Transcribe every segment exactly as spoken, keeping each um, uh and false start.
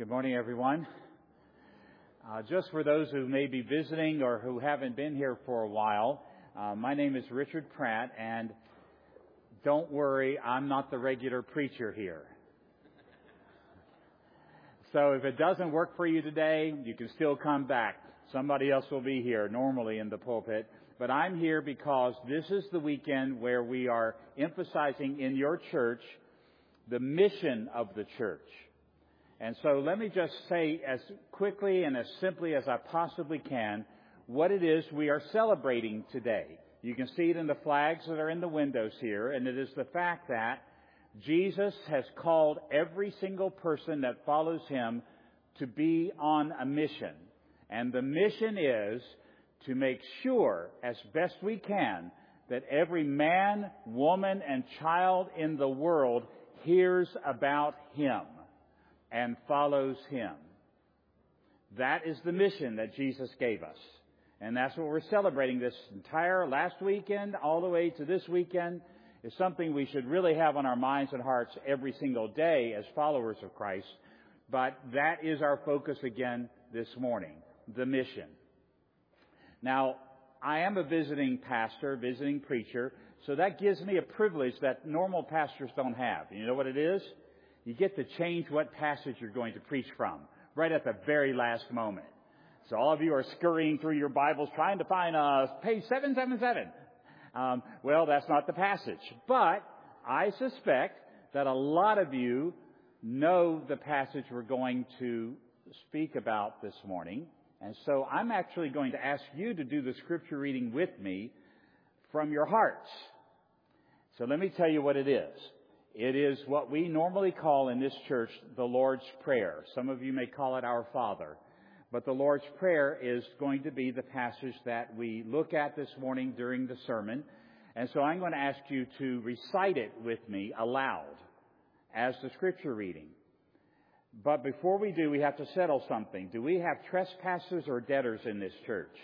Good morning, everyone. Uh, just for those who may be visiting or who haven't been here for a while, uh, my name is Richard Pratt, and don't worry, I'm not the regular preacher here. So if it doesn't work for you today, you can still come back. Somebody else will be here normally in the pulpit. But I'm here because this is the weekend where we are emphasizing in your church the mission of the church. And so let me just say as quickly and as simply as I possibly can what it is we are celebrating today. You can see it in the flags that are in the windows here, and it is the fact that Jesus has called every single person that follows Him to be on a mission. And the mission is to make sure, as best we can, that every man, woman, and child in the world hears about Him and follows Him. That is the mission that Jesus gave us. And that's what we're celebrating this entire last weekend, all the way to this weekend, is something we should really have on our minds and hearts every single day as followers of Christ. But that is our focus again this morning, the mission. Now, I am a visiting pastor, visiting preacher, so that gives me a privilege that normal pastors don't have. You know what it is? You get to change what passage you're going to preach from right at the very last moment. So all of you are scurrying through your Bibles trying to find uh, page seven seventy-seven. Um, well, that's not the passage. But I suspect that a lot of you know the passage we're going to speak about this morning. And so I'm actually going to ask you to do the scripture reading with me from your hearts. So let me tell you what it is. It is what we normally call in this church the Lord's Prayer. Some of you may call it Our Father. But the Lord's Prayer is going to be the passage that we look at this morning during the sermon. And so I'm going to ask you to recite it with me aloud as the scripture reading. But before we do, we have to settle something. Do we have trespassers or debtors in this church?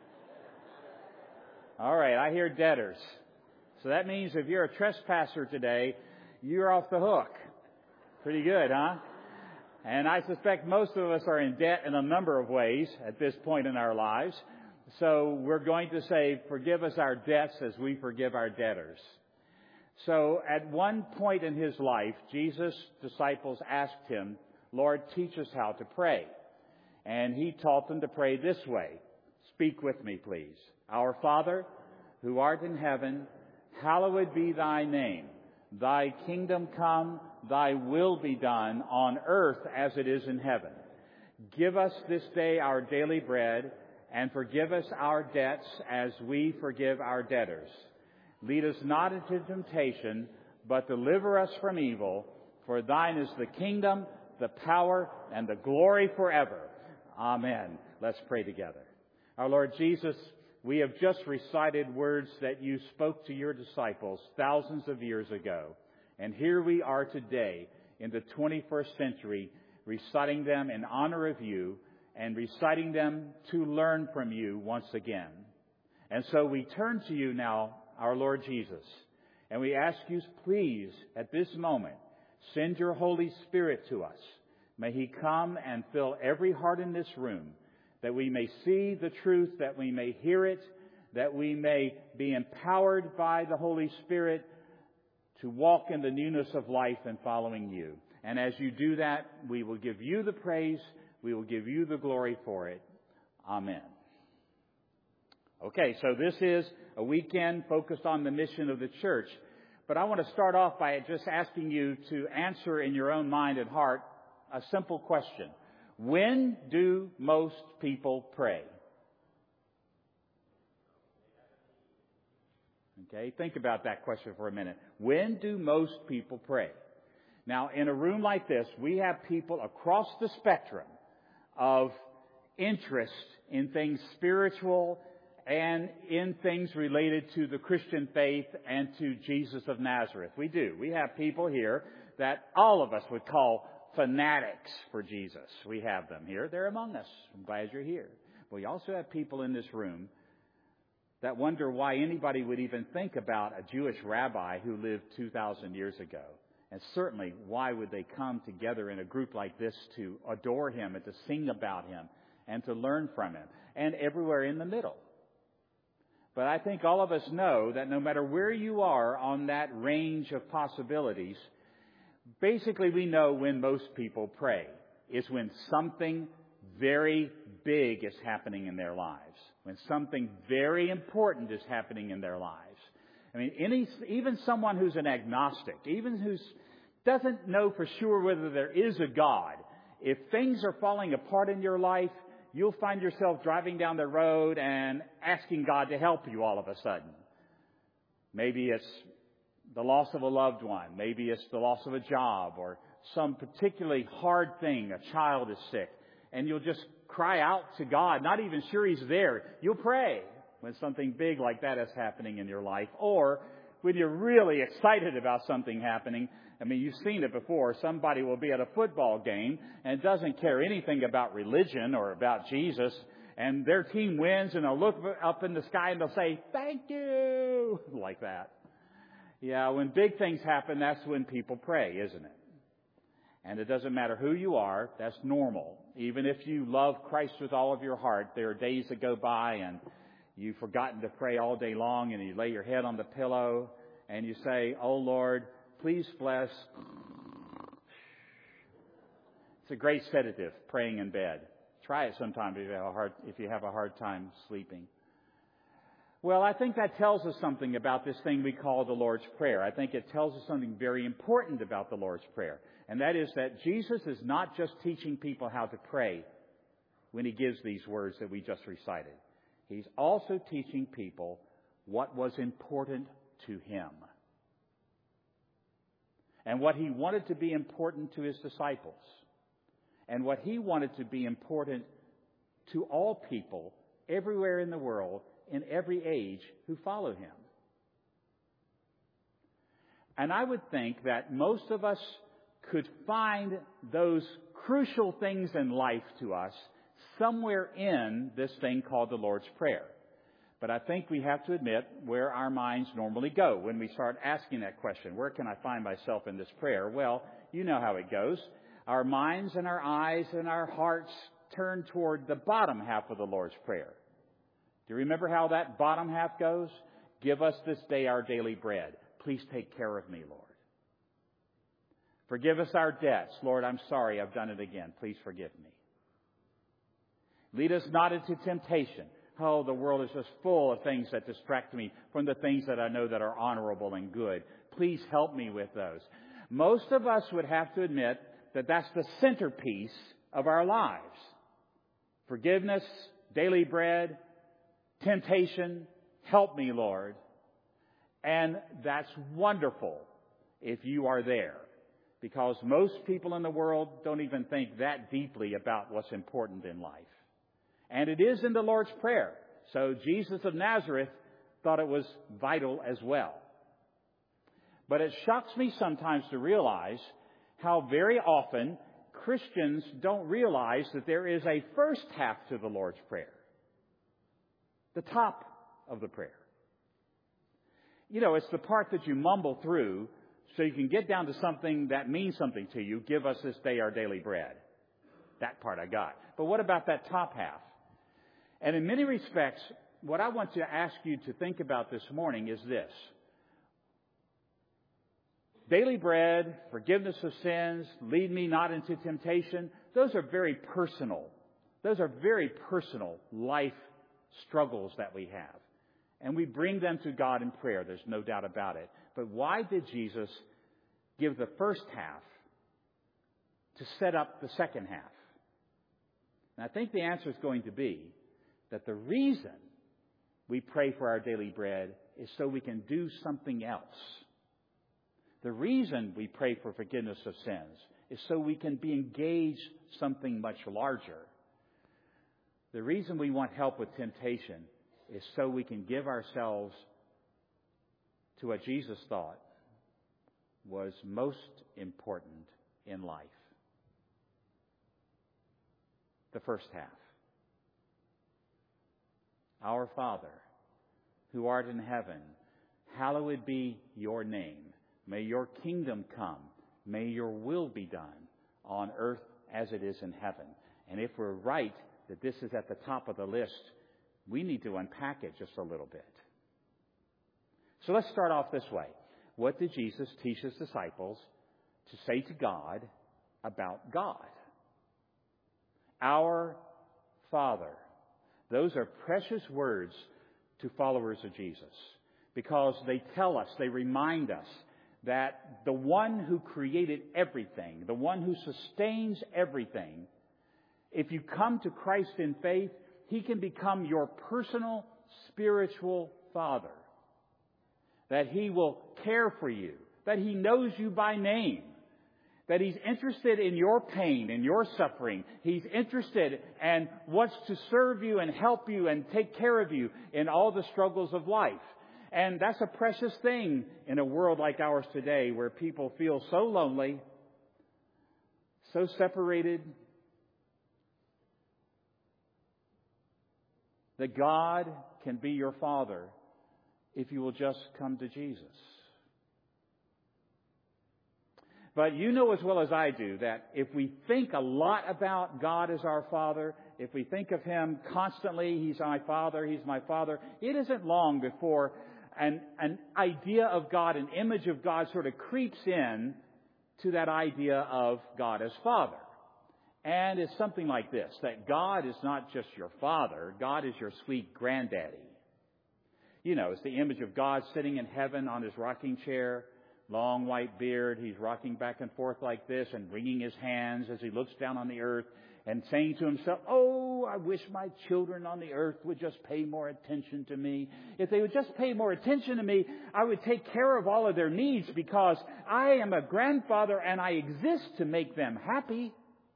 All right, I hear debtors. So that means if you're a trespasser today, you're off the hook. Pretty good, huh? And I suspect most of us are in debt in a number of ways at this point in our lives. So we're going to say, forgive us our debts as we forgive our debtors. So at one point in His life, Jesus' disciples asked Him, Lord, teach us how to pray. And He taught them to pray this way. Speak with me, please. Our Father, who art in heaven, hallowed be Thy name. Thy kingdom come, Thy will be done on earth as it is in heaven. Give us this day our daily bread, and forgive us our debts as we forgive our debtors. Lead us not into temptation, but deliver us from evil. For Thine is the kingdom, the power, and the glory forever. Amen. Let's pray together. Our Lord Jesus, we have just recited words that You spoke to Your disciples thousands of years ago. And here we are today in the twenty-first century reciting them in honor of You and reciting them to learn from You once again. And so we turn to You now, our Lord Jesus, and we ask You, please, at this moment, send Your Holy Spirit to us. May He come and fill every heart in this room, that we may see the truth, that we may hear it, that we may be empowered by the Holy Spirit to walk in the newness of life and following You. And as You do that, we will give You the praise, we will give You the glory for it. Amen. Okay, so this is a weekend focused on the mission of the church. But I want to start off by just asking you to answer in your own mind and heart a simple question. When do most people pray? Okay, think about that question for a minute. When do most people pray? Now, in a room like this, we have people across the spectrum of interest in things spiritual and in things related to the Christian faith and to Jesus of Nazareth. We do. We have people here that all of us would call fanatics for Jesus. We have them here. They're among us. I'm glad you're here. We also have people in this room that wonder why anybody would even think about a Jewish rabbi who lived two thousand years ago. And certainly, why would they come together in a group like this to adore Him and to sing about Him and to learn from Him? And everywhere in the middle. But I think all of us know that no matter where you are on that range of possibilities, basically we know when most people pray. It's when something very big is happening in their lives. When something very important is happening in their lives. I mean, any, even someone who's an agnostic, even who doesn't know for sure whether there is a God, if things are falling apart in your life, you'll find yourself driving down the road and asking God to help you all of a sudden. Maybe it's the loss of a loved one. Maybe it's the loss of a job or some particularly hard thing. A child is sick. And you'll just cry out to God, not even sure He's there. You'll pray when something big like that is happening in your life. Or when you're really excited about something happening. I mean, you've seen it before. Somebody will be at a football game and doesn't care anything about religion or about Jesus. And their team wins and they'll look up in the sky and they'll say, "Thank you," like that. Yeah, when big things happen, that's when people pray, isn't it? And it doesn't matter who you are, that's normal. Even if you love Christ with all of your heart, there are days that go by and you've forgotten to pray all day long and you lay your head on the pillow and you say, "Oh Lord, please bless." It's a great sedative, praying in bed. Try it sometime if you have a hard, if you have a hard time sleeping. Well, I think that tells us something about this thing we call the Lord's Prayer. I think it tells us something very important about the Lord's Prayer. And that is that Jesus is not just teaching people how to pray when He gives these words that we just recited. He's also teaching people what was important to Him. And what He wanted to be important to His disciples. And what He wanted to be important to all people everywhere in the world, in every age, who follow Him. And I would think that most of us could find those crucial things in life to us somewhere in this thing called the Lord's Prayer. But I think we have to admit where our minds normally go when we start asking that question. Where can I find myself in this prayer? Well, you know how it goes. Our minds and our eyes and our hearts turn toward the bottom half of the Lord's Prayer. Do you remember how that bottom half goes? "Give us this day our daily bread. Please take care of me, Lord. Forgive us our debts. Lord, I'm sorry I've done it again. Please forgive me. Lead us not into temptation." Oh, the world is just full of things that distract me from the things that I know that are honorable and good. Please help me with those. Most of us would have to admit that that's the centerpiece of our lives. Forgiveness, daily bread, temptation, help me, Lord. And that's wonderful if you are there. Because most people in the world don't even think that deeply about what's important in life. And it is in the Lord's Prayer. So Jesus of Nazareth thought it was vital as well. But it shocks me sometimes to realize how very often Christians don't realize that there is a first half to the Lord's Prayer. The top of the prayer. You know, it's the part that you mumble through so you can get down to something that means something to you. "Give us this day our daily bread." That part I got. But what about that top half? And in many respects, what I want to ask you to think about this morning is this. Daily bread, forgiveness of sins, lead me not into temptation, those are very personal. Those are very personal life struggles that we have. And we bring them to God in prayer. There's no doubt about it. But why did Jesus give the first half to set up the second half? And I think the answer is going to be that the reason we pray for our daily bread is so we can do something else. The reason we pray for forgiveness of sins is so we can be engaged something much larger. The reason we want help with temptation is so we can give ourselves to what Jesus thought was most important in life. The first half. Our Father, who art in heaven, hallowed be your name. May your kingdom come. may your will be done on earth as it is in heaven. And if we're right that this is at the top of the list, we need to unpack it just a little bit. So let's start off this way. What did Jesus teach his disciples to say to God about God? Our Father. Those are precious words to followers of Jesus, because they tell us, they remind us that the one who created everything, the one who sustains everything, if you come to Christ in faith, he can become your personal spiritual Father. That he will care for you, that he knows you by name, that he's interested in your pain and your suffering. He's interested and wants to serve you and help you and take care of you in all the struggles of life. And that's a precious thing in a world like ours today, where people feel so lonely, so separated, that God can be your Father if you will just come to Jesus. But you know as well as I do that if we think a lot about God as our Father, if we think of him constantly, he's my Father, he's my Father, it isn't long before an, an idea of God, an image of God sort of creeps in to that idea of God as Father. And it's something like this, that God is not just your Father, God is your sweet granddaddy. You know, it's the image of God sitting in heaven on his rocking chair, long white beard. He's rocking back and forth like this and wringing his hands as he looks down on the earth and saying to himself, "Oh, I wish my children on the earth would just pay more attention to me. If they would just pay more attention to me, I would take care of all of their needs, because I am a grandfather and I exist to make them happy."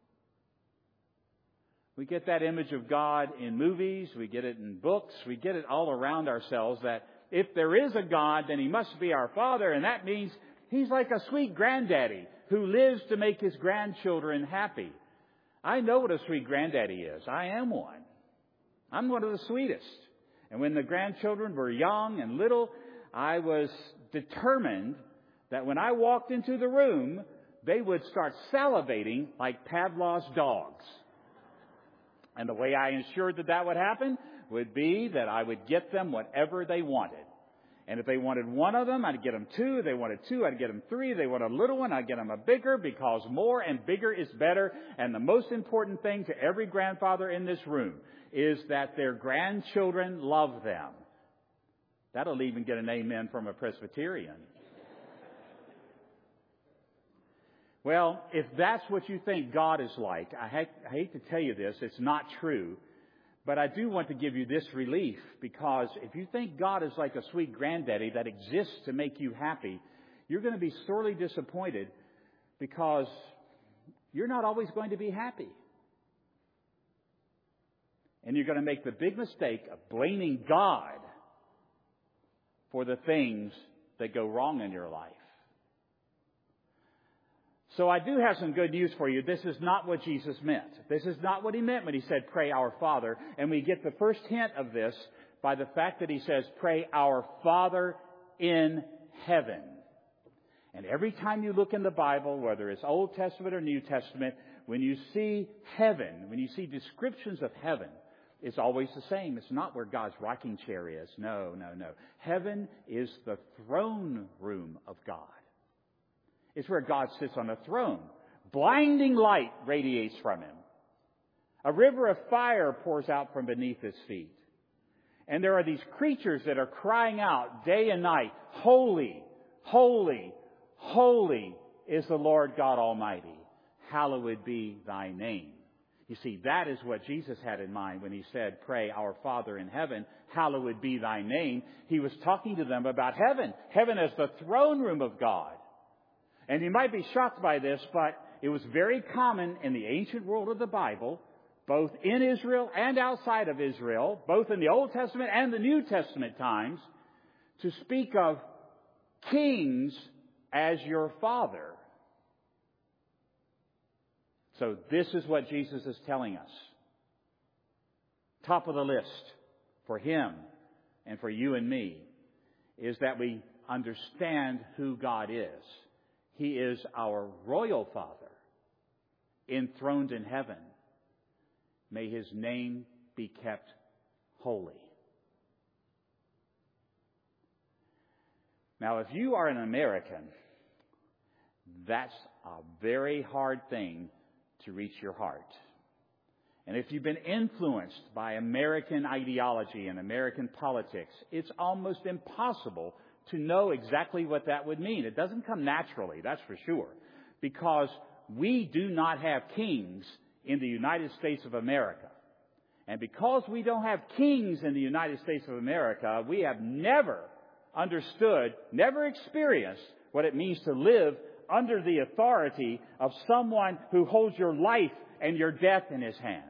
We get that image of God in movies, we get it in books, we get it all around ourselves, that if there is a God, then he must be our Father, and that means he's like a sweet granddaddy who lives to make his grandchildren happy. I know what a sweet granddaddy is. I am one. I'm one of the sweetest. And when the grandchildren were young and little, I was determined that when I walked into the room, they would start salivating like Pavlov's dogs. And the way I ensured that that would happen would be that I would get them whatever they wanted. And if they wanted one of them, I'd get them two. If they wanted two, I'd get them three. If they wanted a little one, I'd get them a bigger, because more and bigger is better. And the most important thing to every grandfather in this room is that their grandchildren love them. That'll even get an amen from a Presbyterian. Well, if that's what you think God is like, I hate, I hate to tell you this, it's not true. But I do want to give you this relief, because if you think God is like a sweet granddaddy that exists to make you happy, you're going to be sorely disappointed, because you're not always going to be happy. And you're going to make the big mistake of blaming God for the things that go wrong in your life. So I do have some good news for you. This is not what Jesus meant. This is not what he meant when he said, "Pray our Father." And we get the first hint of this by the fact that he says, "Pray our Father in heaven." And every time you look in the Bible, whether it's Old Testament or New Testament, when you see heaven, when you see descriptions of heaven, it's always the same. It's not where God's rocking chair is. No, no, no. Heaven is the throne room of God. It's where God sits on a throne. Blinding light radiates from him. A river of fire pours out from beneath his feet. And there are these creatures that are crying out day and night, "Holy, holy, holy is the Lord God Almighty. Hallowed be thy name." You see, that is what Jesus had in mind when he said, "Pray our Father in heaven, hallowed be thy name." He was talking to them about heaven. Heaven as the throne room of God. And you might be shocked by this, but it was very common in the ancient world of the Bible, both in Israel and outside of Israel, both in the Old Testament and the New Testament times, to speak of kings as your father. So this is what Jesus is telling us. Top of the list for him and for you and me is that we understand who God is. He is our royal Father, enthroned in heaven. May His name be kept holy. Now, if you are an American, that's a very hard thing to reach your heart. And if you've been influenced by American ideology and American politics, it's almost impossible to know exactly what that would mean. It doesn't come naturally, that's for sure, because we do not have kings in the United States of America. And because we don't have kings in the United States of America, we have never understood, never experienced what it means to live under the authority of someone who holds your life and your death in His hands.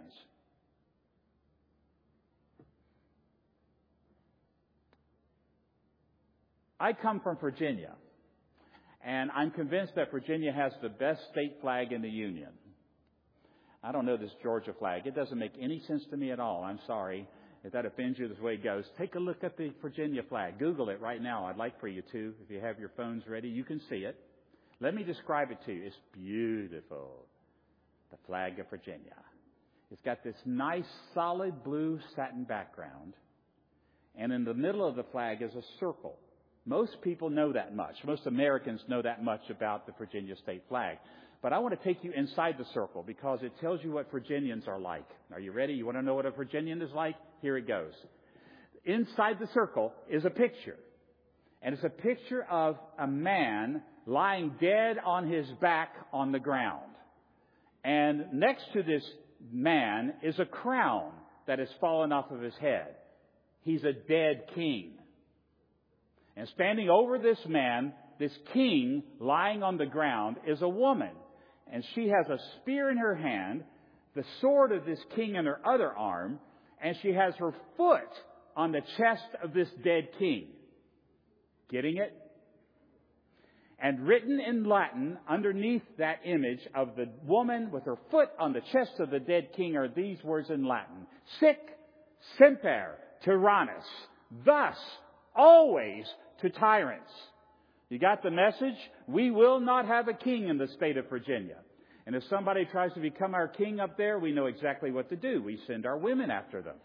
I come from Virginia, and I'm convinced that Virginia has the best state flag in the Union. I don't know this Georgia flag. It doesn't make any sense to me at all. I'm sorry if that offends you. This way it goes. Take a look at the Virginia flag. Google it right now. I'd like for you to. If you have your phones ready, you can see it. Let me describe it to you. It's beautiful. The flag of Virginia. It's got this nice solid blue satin background. And in the middle of the flag is a circle. Most people know that much. Most Americans know that much about the Virginia state flag. But I want to take you inside the circle because it tells you what Virginians are like. Are you ready? You want to know what a Virginian is like? Here it goes. Inside the circle is a picture. And it's a picture of a man lying dead on his back on the ground. And next to this man is a crown that has fallen off of his head. He's a dead king. And standing over this man, this king lying on the ground, is a woman. And she has a spear in her hand, the sword of this king in her other arm, and she has her foot on the chest of this dead king. Getting it? And written in Latin underneath that image of the woman with her foot on the chest of the dead king are these words in Latin. Sic semper tyrannis. Thus, always to tyrants. You got the message? We will not have a king in the state of Virginia. And if somebody tries to become our king up there, we know exactly what to do. We send our women after them.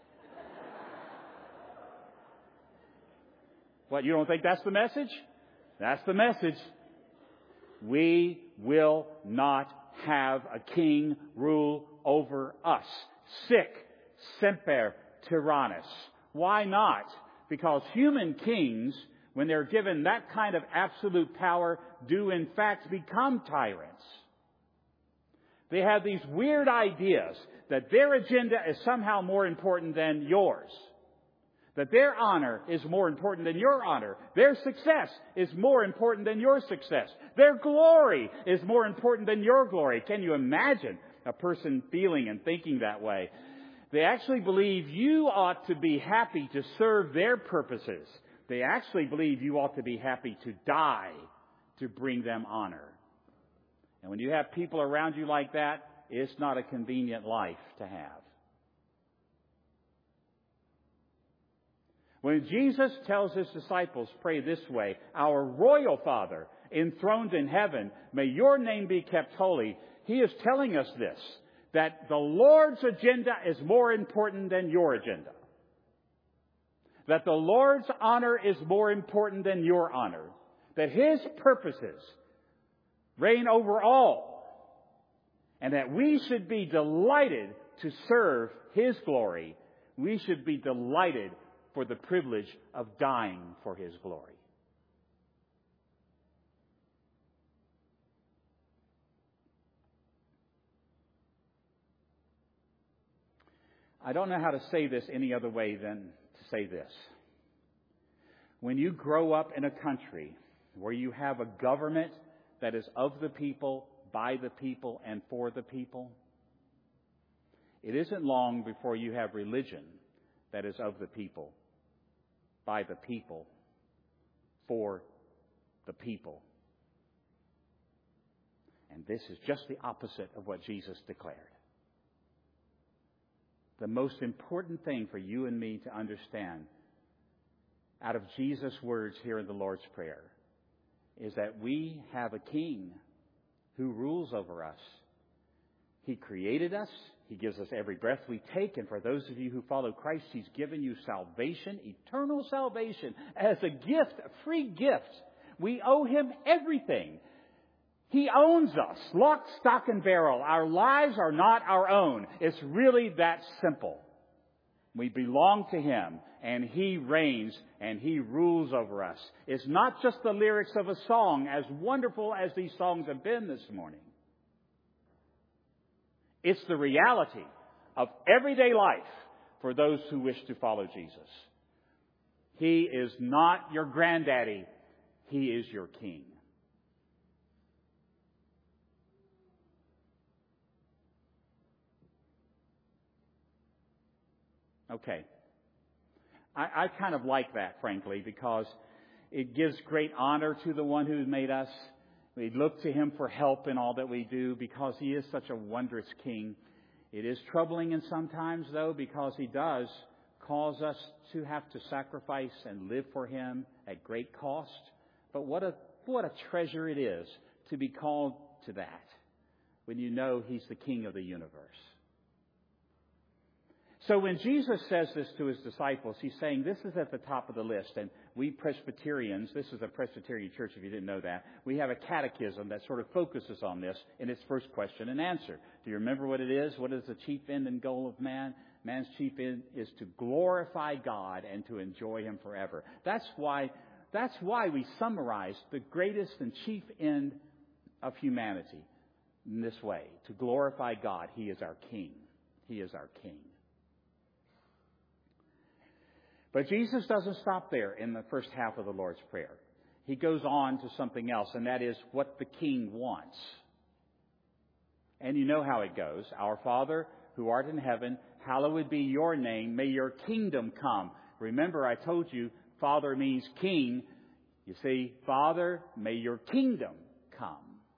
What, you don't think that's the message? That's the message. We will not have a king rule over us. Sic semper tyrannis. Why not? Because human kings, when they're given that kind of absolute power, do in fact become tyrants. They have these weird ideas that their agenda is somehow more important than yours. That their honor is more important than your honor. Their success is more important than your success. Their glory is more important than your glory. Can you imagine a person feeling and thinking that way? They actually believe you ought to be happy to serve their purposes. They actually believe you ought to be happy to die to bring them honor. And when you have people around you like that, it's not a convenient life to have. When Jesus tells His disciples, pray this way, our royal Father, enthroned in heaven, may your name be kept holy, He is telling us this, that the Lord's agenda is more important than your agenda. That the Lord's honor is more important than your honor. That His purposes reign over all. And that we should be delighted to serve His glory. We should be delighted for the privilege of dying for His glory. I don't know how to say this any other way than to say this. When you grow up in a country where you have a government that is of the people, by the people, and for the people, it isn't long before you have religion that is of the people, by the people, for the people. And this is just the opposite of what Jesus declared. The most important thing for you and me to understand out of Jesus' words here in the Lord's Prayer is that we have a king who rules over us. He created us. He gives us every breath we take. And for those of you who follow Christ, He's given you salvation, eternal salvation, as a gift, a free gift. We owe Him everything. He owns us, lock, stock, and barrel. Our lives are not our own. It's really that simple. We belong to Him, and He reigns, and He rules over us. It's not just the lyrics of a song, as wonderful as these songs have been this morning. It's the reality of everyday life for those who wish to follow Jesus. He is not your granddaddy. He is your king. Okay. I, I kind of like that, frankly, because it gives great honor to the one who made us. We look to Him for help in all that we do because He is such a wondrous King. It is troubling in sometimes, though, because He does cause us to have to sacrifice and live for Him at great cost. But what a what a treasure it is to be called to that when you know He's the King of the universe. So when Jesus says this to His disciples, He's saying this is at the top of the list. And we Presbyterians, this is a Presbyterian church if you didn't know that, we have a catechism that sort of focuses on this in its first question and answer. Do you remember what it is? What is the chief end and goal of man? Man's chief end is to glorify God and to enjoy Him forever. That's why, that's why we summarize the greatest and chief end of humanity in this way. To glorify God. He is our King. He is our King. But Jesus doesn't stop there in the first half of the Lord's Prayer. He goes on to something else, and that is what the King wants. And you know how it goes. Our Father, who art in heaven, hallowed be your name. May your kingdom come. Remember, I told you, Father means King. You see, Father, may your kingdom come.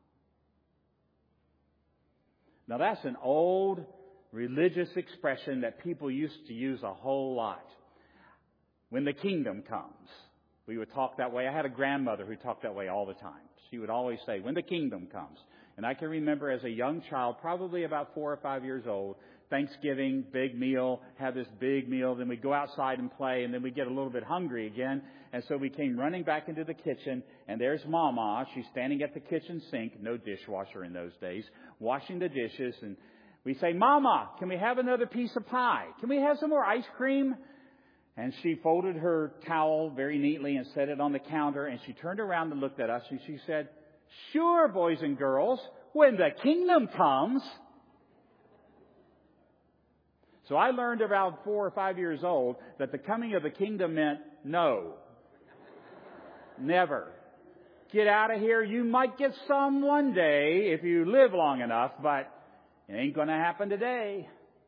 Now, that's an old religious expression that people used to use a whole lot. When the kingdom comes, we would talk that way. I had a grandmother who talked that way all the time. She would always say, when the kingdom comes. And I can remember as a young child, probably about four or five years old, Thanksgiving, big meal, have this big meal, then we'd go outside and play, and then we'd get a little bit hungry again. And so we came running back into the kitchen, and there's Mama. She's standing at the kitchen sink, no dishwasher in those days, washing the dishes. And we say, Mama, can we have another piece of pie? Can we have some more ice cream? And she folded her towel very neatly and set it on the counter. And she turned around and looked at us and she said, sure, boys and girls, when the kingdom comes. So I learned around four or five years old that the coming of the kingdom meant no. Never. Get out of here. You might get some one day if you live long enough, but it ain't going to happen today.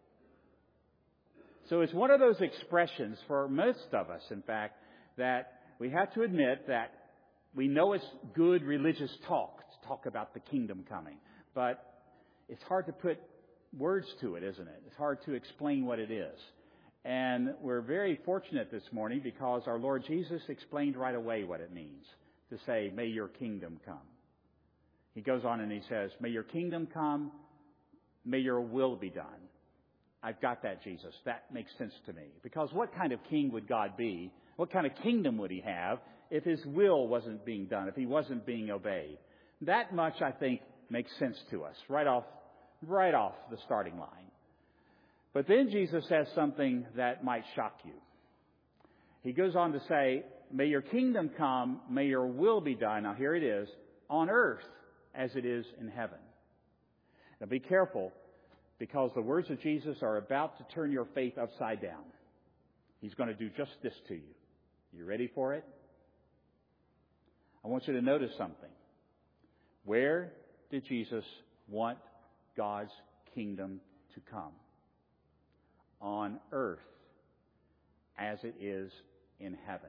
So it's one of those expressions for most of us, in fact, that we have to admit that we know it's good religious talk to talk about the kingdom coming. But it's hard to put words to it, isn't it? It's hard to explain what it is. And we're very fortunate this morning because our Lord Jesus explained right away what it means to say, may your kingdom come. He goes on and he says, may your kingdom come, may your will be done. I've got that, Jesus. That makes sense to me. Because what kind of king would God be? What kind of kingdom would He have if His will wasn't being done, if He wasn't being obeyed? That much, I think, makes sense to us right off, right off the starting line. But then Jesus says something that might shock you. He goes on to say, may your kingdom come, may your will be done. Now here it is, on earth as it is in heaven. Now be careful, because the words of Jesus are about to turn your faith upside down. He's going to do just this to you. You ready for it? I want you to notice something. Where did Jesus want God's kingdom to come? On earth as it is in heaven.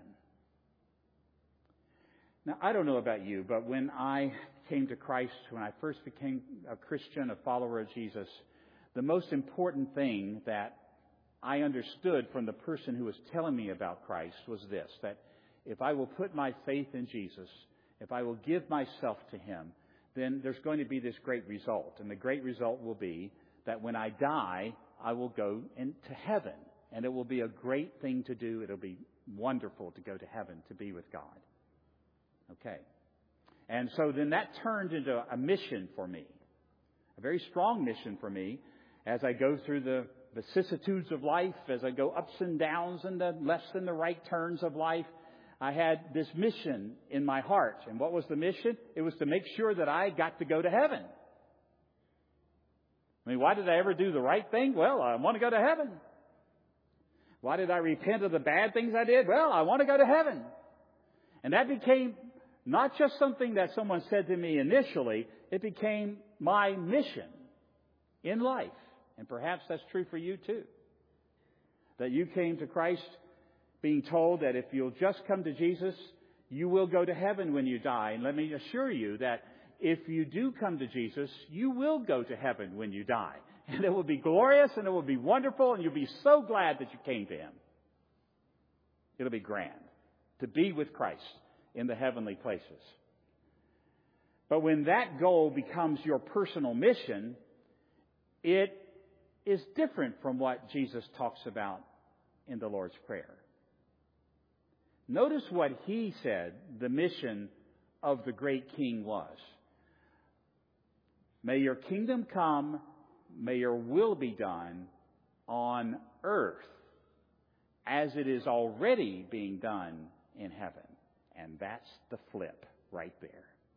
Now, I don't know about you, but when I came to Christ, when I first became a Christian, a follower of Jesus, the most important thing that I understood from the person who was telling me about Christ was this, that if I will put my faith in Jesus if I will give myself to Him, then there's going to be this great result. And the great result will be that when I die, I will go into heaven. And it will be a great thing to do. It'll be wonderful to go to heaven, to be with God. Okay. And so then that turned into a mission for me, a very strong mission for me as I go through the vicissitudes of life, as I go ups and downs and the lefts and the right turns of life. I had this mission in my heart. And what was the mission? It was to make sure that I got to go to heaven. I mean, why did I ever do the right thing? Well, I want to go to heaven. Why did I repent of the bad things I did? Well, I want to go to heaven. And that became not just something that someone said to me initially. It became my mission in life. And perhaps that's true for you too. That you came to Christ being told that if you'll just come to Jesus, you will go to heaven when you die. And let me assure you that if you do come to Jesus, you will go to heaven when you die. And it will be glorious and it will be wonderful and you'll be so glad that you came to Him. It'll be grand to be with Christ in the heavenly places. But when that goal becomes your personal mission, it is different from what Jesus talks about in the Lord's Prayer. Notice what He said the mission of the great King was. May your kingdom come, may your will be done on earth as it is already being done in heaven. And that's the flip right there.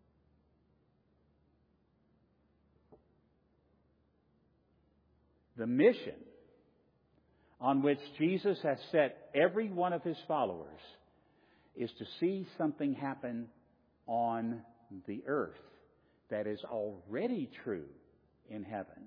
The mission on which Jesus has set every one of His followers is to see something happen on the earth that is already true in heaven.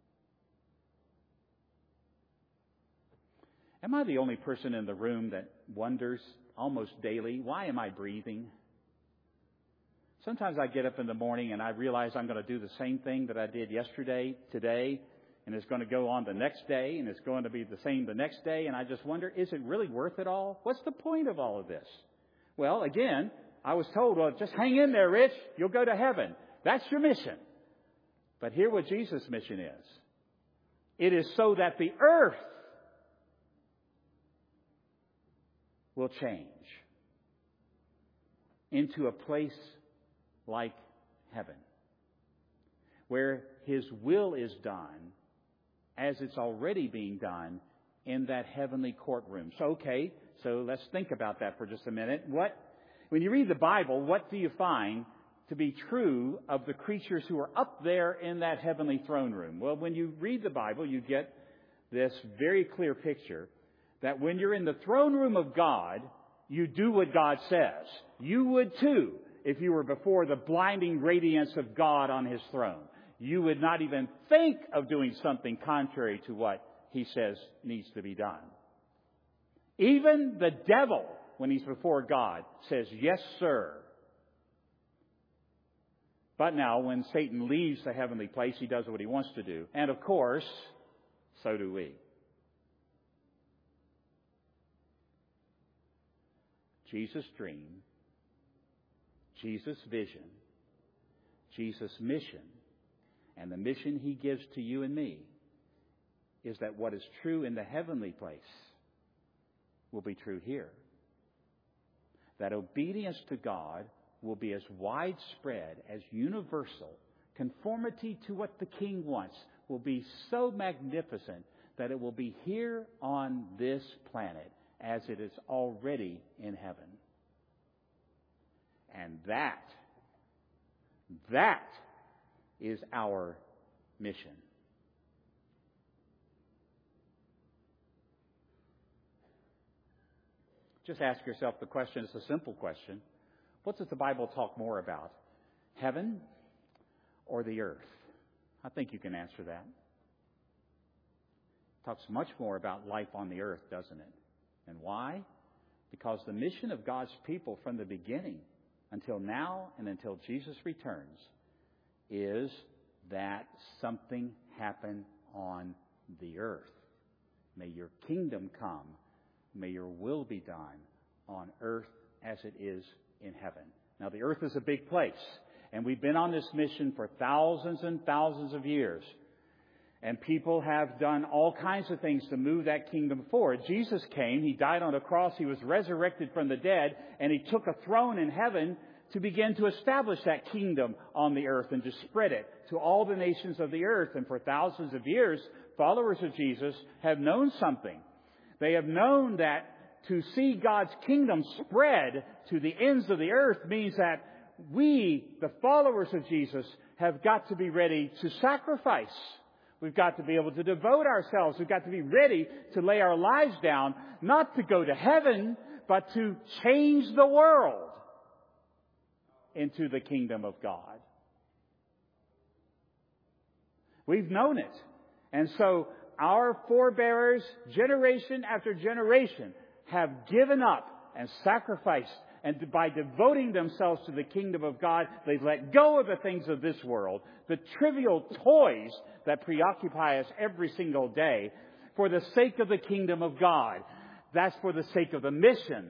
Am I the only person in the room that wonders almost daily, why am I breathing? Sometimes I get up in the morning and I realize I'm going to do the same thing that I did yesterday, today, and it's going to go on the next day, and it's going to be the same the next day, and I just wonder, is it really worth it all? What's the point of all of this? Well, again, I was told, well, just hang in there, Rich. You'll go to heaven. That's your mission. But hear what Jesus' mission is. It is so that the earth will change into a place like heaven, where His will is done as it's already being done in that heavenly courtroom. So, okay, so let's think about that for just a minute. What, when you read the Bible, what do you find to be true of the creatures who are up there in that heavenly throne room? Well, when you read the Bible, you get this very clear picture that when you're in the throne room of God, you do what God says. You would too if you were before the blinding radiance of God on His throne. You would not even think of doing something contrary to what He says needs to be done. Even the devil, when he's before God, says, yes, sir. But now, when Satan leaves the heavenly place, he does what he wants to do. And of course, so do we. Jesus' dream, Jesus' vision, Jesus' mission, and the mission He gives to you and me is that what is true in the heavenly place will be true here. That obedience to God will be as widespread, as universal. Conformity to what the King wants will be so magnificent that it will be here on this planet as it is already in heaven. And that, that is our mission. Just ask yourself the question, it's a simple question. What does the Bible talk more about? Heaven or the earth? I think you can answer that. It talks much more about life on the earth, doesn't it? And why? Because the mission of God's people from the beginning until now and until Jesus returns is that something happen on the earth. May your kingdom come. May your will be done on earth as it is in heaven. Now, the earth is a big place, and we've been on this mission for thousands and thousands of years. And people have done all kinds of things to move that kingdom forward. Jesus came, He died on a cross, He was resurrected from the dead, and He took a throne in heaven to begin to establish that kingdom on the earth and to spread it to all the nations of the earth. And for thousands of years, followers of Jesus have known something. They have known that to see God's kingdom spread to the ends of the earth means that we, the followers of Jesus, have got to be ready to sacrifice. We've got to be able to devote ourselves. We've got to be ready to lay our lives down, not to go to heaven, but to change the world into the kingdom of God. We've known it. And so our forebears, generation after generation, have given up and sacrificed. And by devoting themselves to the kingdom of God, they've let go of the things of this world, the trivial toys that preoccupy us every single day, for the sake of the kingdom of God. That's for the sake of the mission.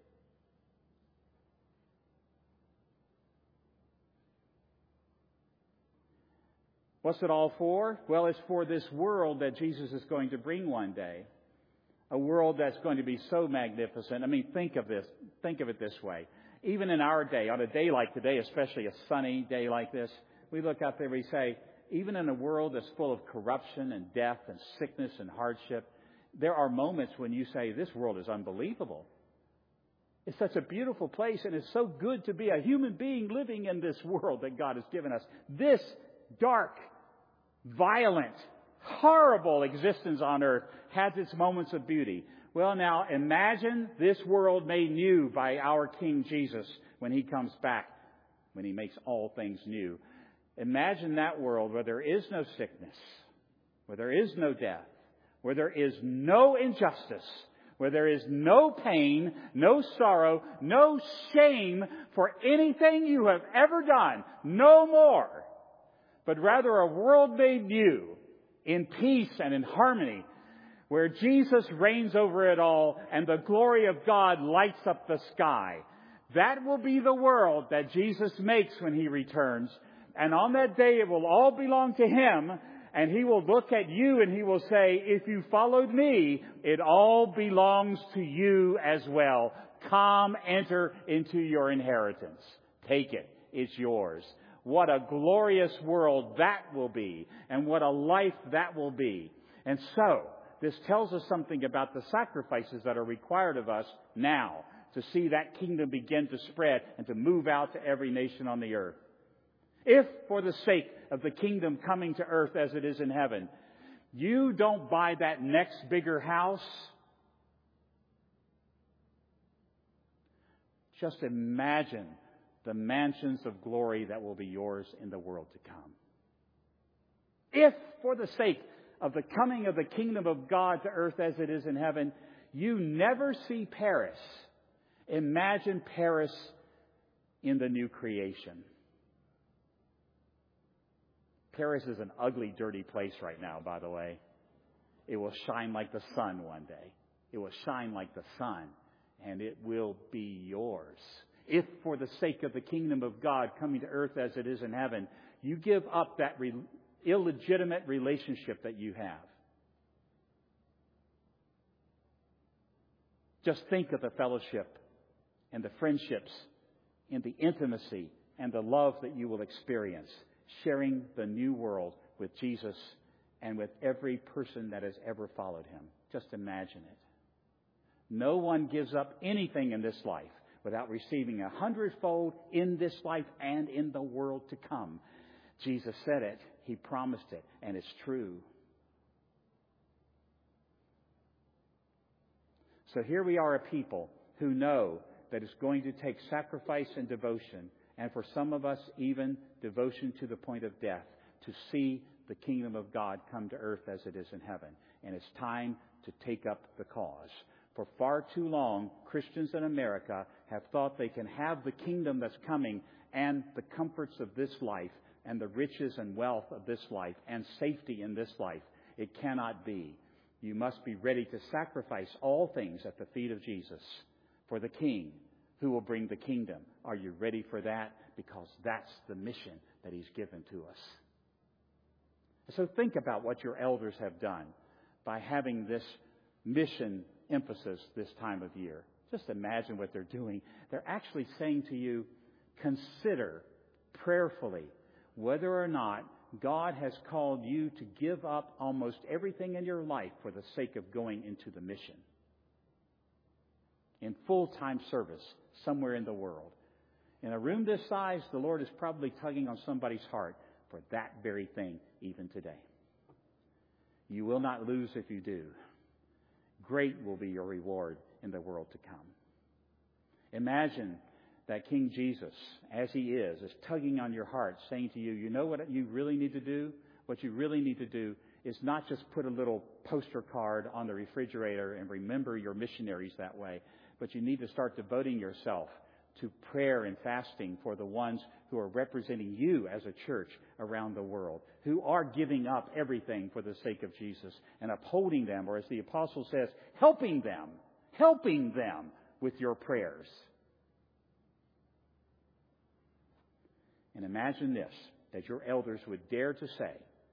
What's it all for? Well, it's for this world that Jesus is going to bring one day. A world that's going to be so magnificent. I mean, think of this. Think of it this way. Even in our day, on a day like today, especially a sunny day like this, we look out there and we say, even in a world that's full of corruption and death and sickness and hardship, there are moments when you say, this world is unbelievable. It's such a beautiful place, and it's so good to be a human being living in this world that God has given us. This dark, violent, horrible existence on earth has its moments of beauty. Well, now imagine this world made new by our King Jesus when He comes back, when He makes all things new. Imagine that world where there is no sickness, where there is no death, where there is no injustice, where there is no pain, no sorrow, no shame for anything you have ever done. No more. But rather a world made new, in peace and in harmony, where Jesus reigns over it all and the glory of God lights up the sky. That will be the world that Jesus makes when He returns. And on that day it will all belong to Him, and He will look at you and He will say, if you followed me, it all belongs to you as well. Come, enter into your inheritance. Take it. It's yours. What a glorious world that will be, and what a life that will be. And so, this tells us something about the sacrifices that are required of us now to see that kingdom begin to spread and to move out to every nation on the earth. If, for the sake of the kingdom coming to earth as it is in heaven, you don't buy that next bigger house, just imagine the mansions of glory that will be yours in the world to come. If, for the sake of the coming of the kingdom of God to earth as it is in heaven, you never see Paris, imagine Paris in the new creation. Paris is an ugly, dirty place right now, by the way. It will shine like the sun one day. It will shine like the sun, and it will be yours. If, for the sake of the kingdom of God coming to earth as it is in heaven, you give up that re- illegitimate relationship that you have. Just think of the fellowship and the friendships and the intimacy and the love that you will experience sharing the new world with Jesus and with every person that has ever followed Him. Just imagine it. No one gives up anything in this life without receiving a hundredfold in this life and in the world to come. Jesus said it. He promised it. And it's true. So here we are, a people who know that it's going to take sacrifice and devotion, and for some of us even devotion to the point of death, to see the kingdom of God come to earth as it is in heaven. And it's time to take up the cause. For far too long, Christians in America have thought they can have the kingdom that's coming and the comforts of this life and the riches and wealth of this life and safety in this life. It cannot be. You must be ready to sacrifice all things at the feet of Jesus for the King, who will bring the kingdom. Are you ready for that? Because that's the mission that He's given to us. So think about what your elders have done by having this mission emphasis this time of year. Just imagine what they're doing. They're actually saying to you, consider prayerfully whether or not God has called you to give up almost everything in your life for the sake of going into the mission. In full-time service somewhere in the world. In a room this size, the Lord is probably tugging on somebody's heart for that very thing even today. You will not lose if you do. Great will be your reward in the world to come. Imagine that King Jesus, as He is, is tugging on your heart, saying to you, you know what you really need to do? What you really need to do is not just put a little poster card on the refrigerator and remember your missionaries that way, but you need to start devoting yourself to prayer and fasting for the ones who are representing you as a church around the world, who are giving up everything for the sake of Jesus and upholding them, or as the apostle says, helping them, helping them with your prayers. And imagine this, that your elders would dare to say,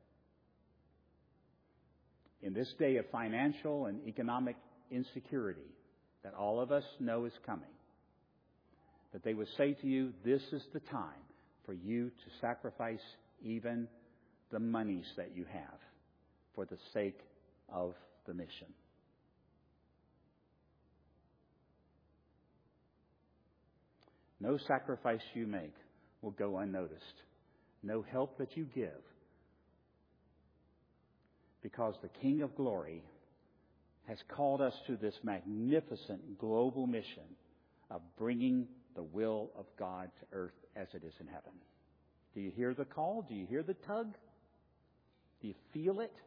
in this day of financial and economic insecurity that all of us know is coming, that they would say to you, this is the time for you to sacrifice even the monies that you have for the sake of the mission. No sacrifice you make will go unnoticed. No help that you give, because the King of Glory has called us to this magnificent global mission of bringing the will of God to earth as it is in heaven. Do you hear the call? Do you hear the tug? Do you feel it?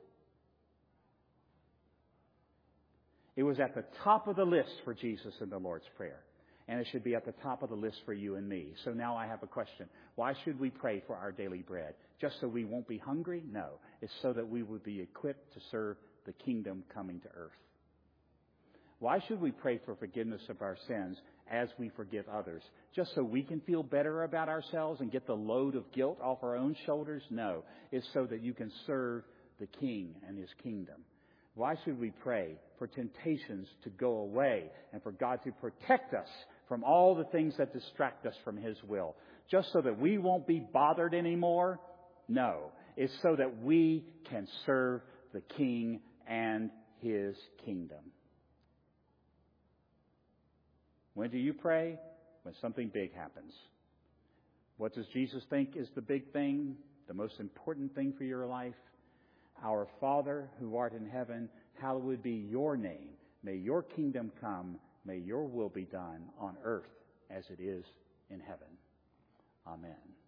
It was at the top of the list for Jesus in the Lord's Prayer. And it should be at the top of the list for you and me. So now I have a question. Why should we pray for our daily bread? Just so we won't be hungry? No. It's so that we would be equipped to serve the kingdom coming to earth. Why should we pray for forgiveness of our sins as we forgive others? Just so we can feel better about ourselves and get the load of guilt off our own shoulders? No. It's so that you can serve the King and His kingdom. Why should we pray for temptations to go away and for God to protect us from all the things that distract us from His will? Just so that we won't be bothered anymore? No. It's so that we can serve the King and His kingdom. When do you pray? When something big happens. What does Jesus think is the big thing? The most important thing for your life? Our Father who art in heaven, hallowed be your name. May your kingdom come. May your will be done on earth as it is in heaven. Amen.